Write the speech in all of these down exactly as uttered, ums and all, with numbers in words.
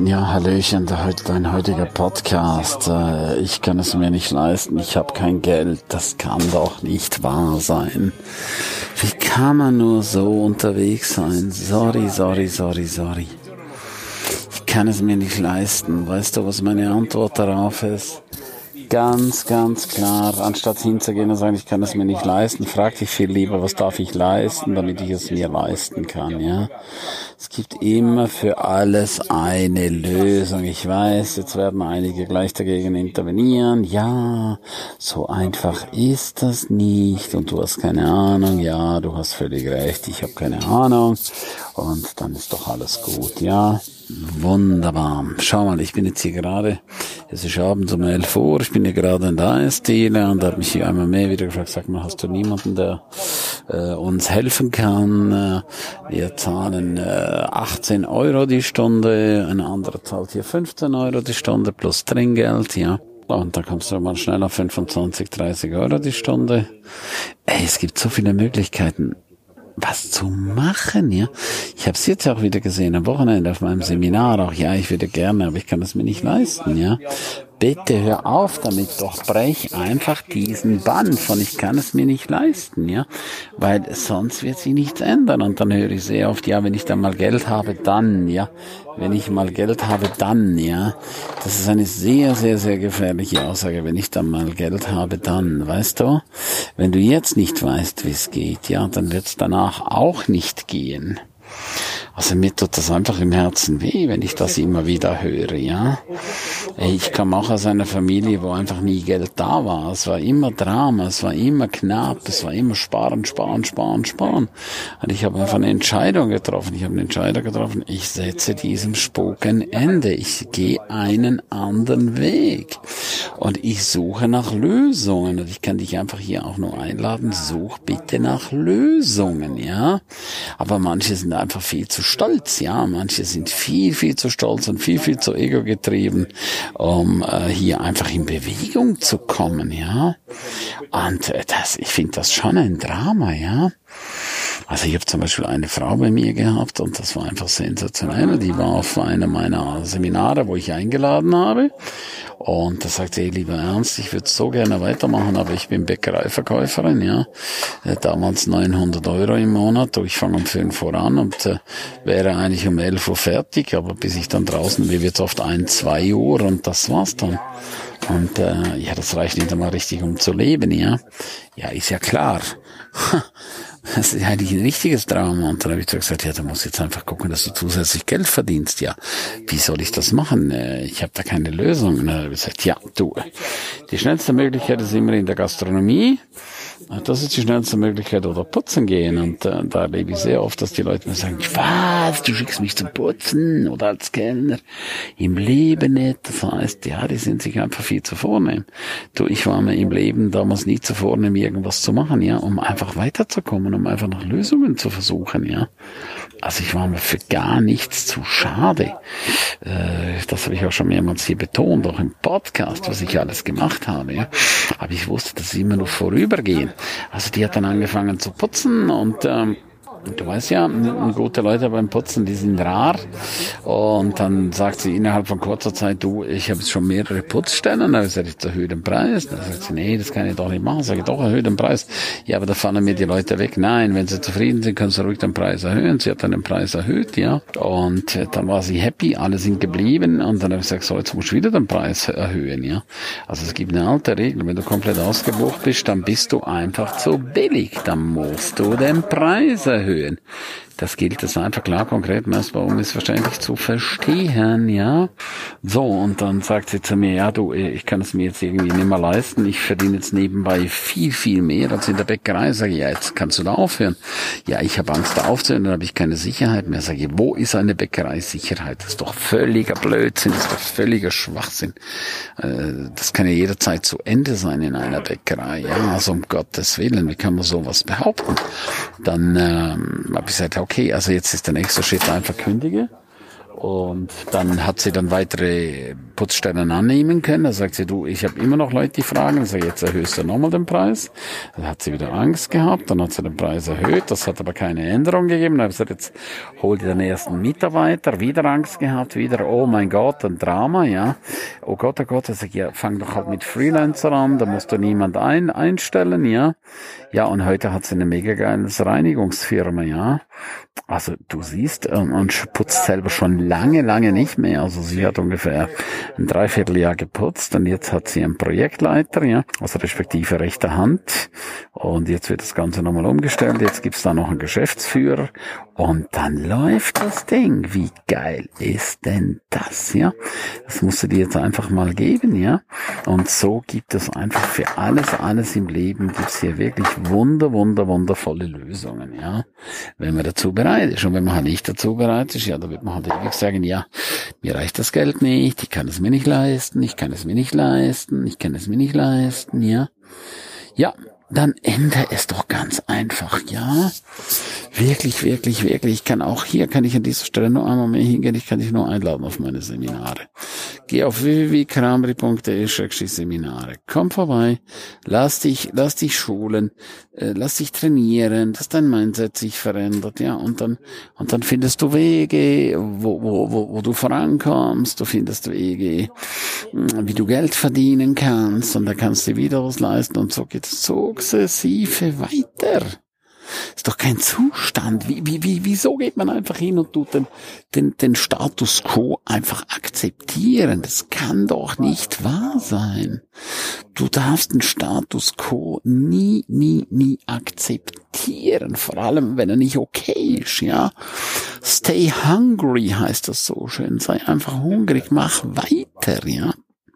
Ja, Hallöchen, der heute, dein heutiger Podcast. Äh, ich kann es mir nicht leisten, ich habe kein Geld. Das kann doch nicht wahr sein. Wie kann man nur so unterwegs sein? Sorry, sorry, sorry, sorry. Ich kann es mir nicht leisten. Weißt du, was meine Antwort darauf ist? Ganz, ganz klar, anstatt hinzugehen und sagen, ich kann es mir nicht leisten, frag dich viel lieber, was darf ich leisten, damit ich es mir leisten kann, ja. Es gibt immer für alles eine Lösung. Ich weiß, jetzt werden einige gleich dagegen intervenieren. Ja, so einfach ist das nicht und du hast keine Ahnung. Ja, du hast völlig recht, ich habe keine Ahnung und dann ist doch alles gut, ja. Wunderbar. Schau mal, ich bin jetzt hier gerade, es ist abends um elf Uhr, ich bin hier gerade in der Eisdiele und habe mich hier einmal mehr wieder gefragt, sag mal, hast du niemanden, der äh, uns helfen kann? Äh, wir zahlen äh, achtzehn Euro die Stunde, ein anderer zahlt hier fünfzehn Euro die Stunde plus Trinkgeld, ja. Und da kommst du mal schnell auf fünfundzwanzig, dreißig Euro die Stunde. Ey, es gibt so viele Möglichkeiten, was zu machen, ja. Ich habe es jetzt auch wieder gesehen, am Wochenende auf meinem Seminar auch, ja, ich würde gerne, aber ich kann es mir nicht leisten, ja. Bitte hör auf damit, doch brech einfach diesen Bann von ich kann es mir nicht leisten, ja, weil sonst wird sich nichts ändern und dann höre ich sehr oft, ja, wenn ich dann mal Geld habe, dann, ja, wenn ich mal Geld habe, dann, ja, das ist eine sehr, sehr, sehr gefährliche Aussage, wenn ich dann mal Geld habe, dann, weißt du, wenn du jetzt nicht weißt, wie es geht, ja, dann wird es danach auch nicht gehen. Also mir tut das einfach im Herzen weh, wenn ich das immer wieder höre, ja. Ich komme auch aus einer Familie, wo einfach nie Geld da war. Es war immer Drama, es war immer knapp, es war immer sparen, sparen, sparen, sparen. Und ich habe einfach eine Entscheidung getroffen. Ich habe eine Entscheidung getroffen, ich setze diesem Spuk ein Ende. Ich gehe einen anderen Weg. Und ich suche nach Lösungen. Und ich kann dich einfach hier auch nur einladen, such bitte nach Lösungen, ja. Aber manche sind einfach viel zu stolz, ja. Manche sind viel, viel zu stolz und viel, viel zu ego getrieben, um äh, hier einfach in Bewegung zu kommen, ja. Und äh, das, ich finde das schon ein Drama, ja. Also ich habe zum Beispiel eine Frau bei mir gehabt und das war einfach sensationell. Die war auf einer meiner Seminare, wo ich eingeladen habe. Und da sagte sie, hey, lieber Ernst, ich würde so gerne weitermachen, aber ich bin Bäckereiverkäuferin, ja. Äh, damals neunhundert Euro im Monat. Ich fange um fünf Uhr an und äh, wäre eigentlich um elf Uhr fertig, aber bis ich dann draußen bin, wird es oft ein, zwei Uhr und das war's dann. Und äh, ja, das reicht nicht einmal richtig, um zu leben, ja. Ja, ist ja klar. Das ist eigentlich ein richtiges Drama. Und dann habe ich gesagt, ja, du musst jetzt einfach gucken, dass du zusätzlich Geld verdienst. Ja, wie soll ich das machen? Ich habe da keine Lösung. Und dann habe ich gesagt, ja, du, die schnellste Möglichkeit ist immer in der Gastronomie. Das ist die schnellste Möglichkeit, oder putzen gehen. Und äh, da erlebe ich sehr oft, dass die Leute mir sagen, was, du schickst mich zum Putzen oder als Kellner? Im Leben nicht. Das heißt, ja, die sind sich einfach viel zu vornehm. Du, ich war mir im Leben damals nie zu vornehm, irgendwas zu machen, ja, um einfach weiterzukommen, um einfach nach Lösungen zu versuchen, ja. Also ich war mir für gar nichts zu schade. Äh, das habe ich auch schon mehrmals hier betont, auch im Podcast, was ich alles gemacht habe, ja. Aber ich wusste, das ist immer nur vorübergehen. Also die hat dann angefangen zu putzen und ähm, du weißt ja, gute Leute beim Putzen, die sind rar. Und dann sagt sie innerhalb von kurzer Zeit, du, ich habe jetzt schon mehrere Putzstellen. Dann sage ich, jetzt erhöhe den Preis. Dann sagt sie, nee, das kann ich doch nicht machen. Sage ich, doch, erhöhe den Preis. Ja, aber da fallen mir die Leute weg. Nein, wenn sie zufrieden sind, können sie ruhig den Preis erhöhen. Sie hat dann den Preis erhöht, ja. Und äh, dann war sie happy, alle sind geblieben. Und dann habe ich gesagt, so, jetzt musst du wieder den Preis erhöhen, ja. Also es gibt eine alte Regel, wenn du komplett ausgebucht bist, dann bist du einfach zu billig. Dann musst du den Preis erhöhen. Das gilt es einfach klar, konkret, messbar, unmissverständlich zu verstehen, ja. So, und dann sagt sie zu mir, ja du, ich kann es mir jetzt irgendwie nicht mehr leisten, ich verdiene jetzt nebenbei viel, viel mehr als in der Bäckerei. Sage ich, ja, jetzt kannst du da aufhören. Ja, ich habe Angst da aufzuhören, dann habe ich keine Sicherheit mehr. Sage ich, wo ist eine Bäckerei-Sicherheit? Das ist doch völliger Blödsinn, das ist doch völliger Schwachsinn. Das kann ja jederzeit zu Ende sein in einer Bäckerei, ja, also um Gottes Willen, wie kann man sowas behaupten? Dann ähm, habe ich gesagt, okay, also jetzt ist der nächste Schritt einfach kündige Und dann hat sie dann weitere Putzstellen annehmen können. Da sagt sie, du, ich habe immer noch Leute, die fragen. Dann sage ich, jetzt erhöhst du nochmal den Preis. Dann hat sie wieder Angst gehabt. Dann hat sie den Preis erhöht. Das hat aber keine Änderung gegeben. Dann habe ich gesagt, jetzt hol dir den ersten Mitarbeiter. Wieder Angst gehabt. Wieder, oh mein Gott, ein Drama, ja. Oh Gott, oh Gott. Dann sage ich, ja, fang doch halt mit Freelancer an. Da musst du niemand ein, einstellen, ja. Ja, und heute hat sie eine mega geiles Reinigungsfirma, ja. Also du siehst, ähm, und putzt selber schon lange, lange nicht mehr. Also sie hat ungefähr ein Dreivierteljahr geputzt und jetzt hat sie einen Projektleiter, ja, also respektive rechte Hand. Und jetzt wird das Ganze nochmal umgestellt. Jetzt gibt's da noch einen Geschäftsführer und dann läuft das Ding. Wie geil ist denn das, ja? Das musst du dir jetzt einfach mal geben, ja? Und so gibt es einfach für alles, alles im Leben gibt's hier wirklich wunder, wunder, wundervolle Lösungen, ja? Wenn man dazu bereit ist. Und wenn man halt nicht dazu bereit ist, ja, da wird man halt ewig sagen, ja, mir reicht das Geld nicht, ich kann es mir nicht leisten, ich kann es mir nicht leisten, ich kann es mir nicht leisten, ja. Ja, dann ändere es doch ganz einfach, ja. Wirklich, wirklich, wirklich. Ich kann auch hier, kann ich an dieser Stelle nur einmal mehr hingehen, ich kann dich nur einladen auf meine Seminare. Geh auf w w w punkt kramri punkt d e slash Seminare. Komm vorbei, lass dich, lass dich schulen, äh, lass dich trainieren, dass dein Mindset sich verändert, ja, und dann, und dann findest du Wege, wo, wo, wo, wo du vorankommst, du findest Wege, wie du Geld verdienen kannst, und dann kannst du wieder was leisten, und so geht es sukzessive weiter. Ist doch kein Zustand. Wie, wie, wie, wieso geht man einfach hin und tut den, den, den Status quo einfach akzeptieren? Das kann doch nicht wahr sein. Du darfst den Status quo nie, nie, nie akzeptieren. Vor allem, wenn er nicht okay ist, ja. Stay hungry heißt das so schön. Sei einfach hungrig. Mach weiter, ja.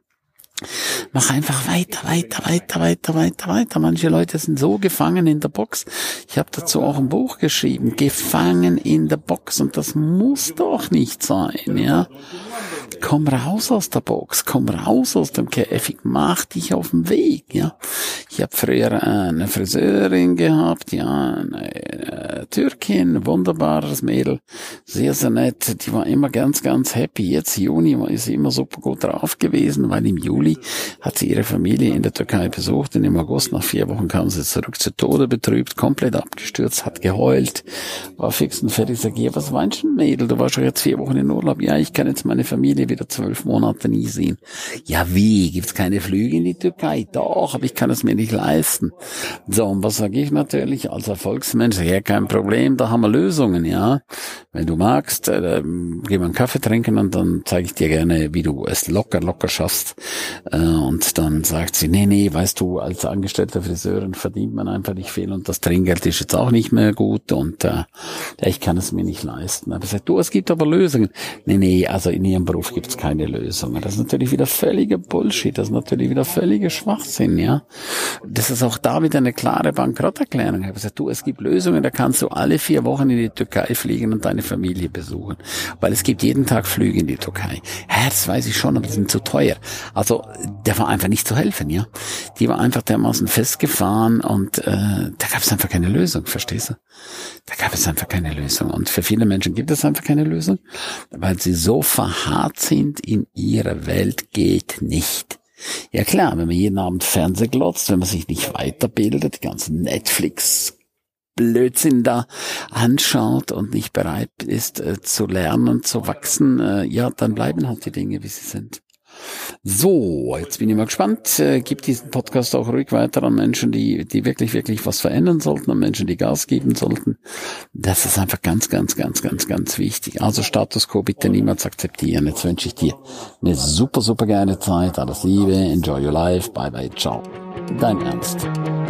Mach einfach weiter, weiter, weiter, weiter, weiter, weiter. Manche Leute sind so gefangen in der Box. Ich habe dazu auch ein Buch geschrieben, Gefangen in der Box. Und das muss doch nicht sein, ja. Komm raus aus der Box, komm raus aus dem Käfig, mach dich auf den Weg, ja. Ich habe früher eine Friseurin gehabt, ja, eine Türkin, wunderbares Mädel, sehr, sehr nett. Die war immer ganz, ganz happy. Jetzt Juni war sie immer super gut drauf gewesen, weil im Juli hat sie ihre Familie in der Türkei besucht und im August nach vier Wochen kam sie zurück zu Tode betrübt, komplett abgestürzt, hat geheult, war fix und fertig. Sag ich, was meinst du, Mädel? Du warst schon jetzt vier Wochen in Urlaub. Ja, ich kann jetzt meine Familie wieder zwölf Monate nie sehen. Ja, wie? Gibt's keine Flüge in die Türkei? Doch, aber ich kann es mir nicht leisten. So, und was sage ich natürlich als Erfolgsmensch? Ja, kein Problem, da haben wir Lösungen, ja. Wenn du magst, äh, geh mal einen Kaffee trinken und dann zeige ich dir gerne, wie du es locker, locker schaffst. Äh, und dann sagt sie, nee, nee, weißt du, als angestellte Friseurin verdient man einfach nicht viel und das Trinkgeld ist jetzt auch nicht mehr gut und äh, ich kann es mir nicht leisten. Aber ich sage, du, es gibt aber Lösungen. Nee, nee, also in ihrem Beruf gibt es keine Lösungen. Das ist natürlich wieder völliger Bullshit, das ist natürlich wieder völliger Schwachsinn, ja. Das ist auch da wieder eine klare Bankrotterklärung. Ich habe gesagt, du, es gibt Lösungen, da kannst du alle vier Wochen in die Türkei fliegen und deine Familie besuchen. Weil es gibt jeden Tag Flüge in die Türkei. Ja, das weiß ich schon, aber die sind zu teuer. Also, der war einfach nicht zu helfen, ja. Die war einfach dermaßen festgefahren und äh, da gab es einfach keine Lösung, verstehst du? Da gab es einfach keine Lösung. Und für viele Menschen gibt es einfach keine Lösung, weil sie so verharrt sind in ihrer Welt, geht nicht. Ja klar, wenn man jeden Abend Fernseh glotzt, wenn man sich nicht weiterbildet, die ganzen Netflix Blödsinn da anschaut und nicht bereit ist äh, zu lernen, zu wachsen, äh, ja, dann bleiben halt die Dinge, wie sie sind. So, jetzt bin ich mal gespannt. Äh, gib diesen Podcast auch ruhig weiter an Menschen, die die wirklich, wirklich was verändern sollten, an Menschen, die Gas geben sollten. Das ist einfach ganz, ganz, ganz, ganz, ganz wichtig. Also Status Quo bitte niemals akzeptieren. Jetzt wünsche ich dir eine super, super geile Zeit. Alles Liebe, enjoy your life, bye bye, ciao. Dein Ernst.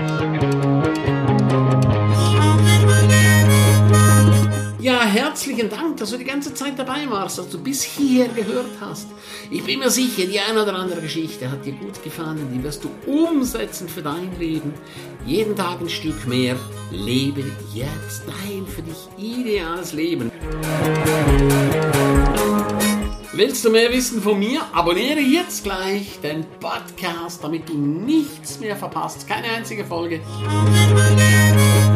Ja, herzlichen Dank, dass du die ganze Zeit dabei warst, dass du bis hierher gehört hast. Ich bin mir sicher, die eine oder andere Geschichte hat dir gut gefallen, die wirst du umsetzen für dein Leben. Jeden Tag ein Stück mehr. Lebe jetzt dein für dich ideales Leben. Willst du mehr wissen von mir? Abonniere jetzt gleich den Podcast, damit du nichts mehr verpasst. Keine einzige Folge.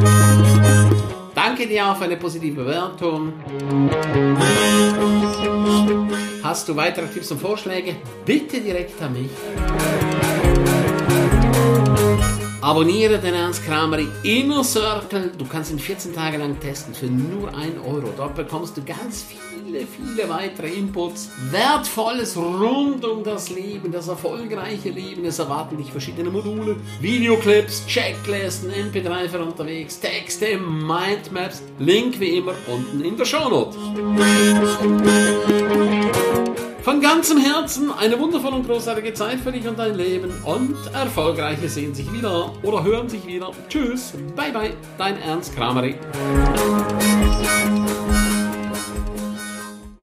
Danke dir auch für eine positive Bewertung. Hast du weitere Tipps und Vorschläge? Bitte direkt an mich. Abonniere den Ernst Kramer Inner Circle. Du kannst ihn vierzehn Tage lang testen für nur ein Euro. Dort bekommst du ganz viele, viele weitere Inputs. Wertvolles rund um das Leben, das erfolgreiche Leben. Es erwarten dich verschiedene Module, Videoclips, Checklisten, M P drei für unterwegs, Texte, Mindmaps. Link wie immer unten in der Shownote. Von ganzem Herzen eine wundervolle und großartige Zeit für dich und dein Leben und Erfolgreiche sehen sich wieder oder hören sich wieder. Tschüss, bye bye, dein Ernst Kramer.